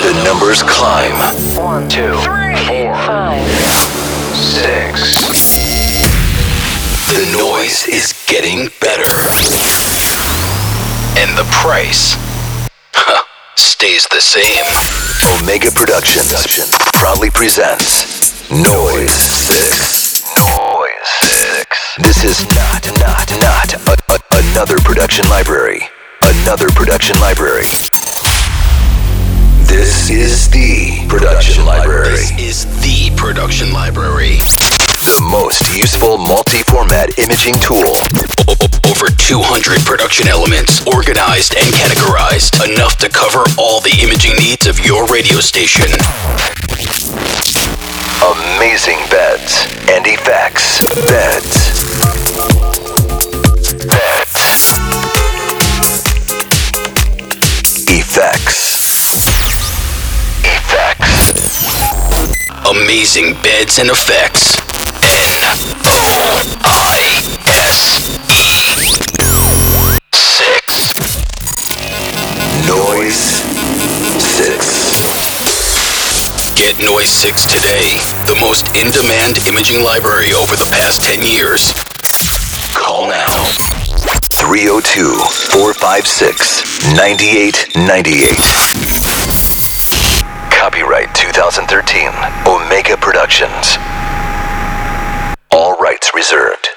The numbers climb. 1, 2, 3, 4, 5, 6. The noise is getting better. And the price stays the same. Omega Productions proudly presents Noise 6. Noise 6. This is not another production library. Another production library. This is the production library. This is the production library. The most useful multi-format imaging tool. Over 200 production elements, organized and categorized, enough to cover all the imaging needs of your radio station. Amazing beds and effects. Beds. Effects. Amazing beds and effects. NOISE 6. Noise 6. Get Noise 6 today. The most in-demand imaging library over the past 10 years. Call now. 302-456-9898. Copyright 2013. Omega Productions. All rights reserved.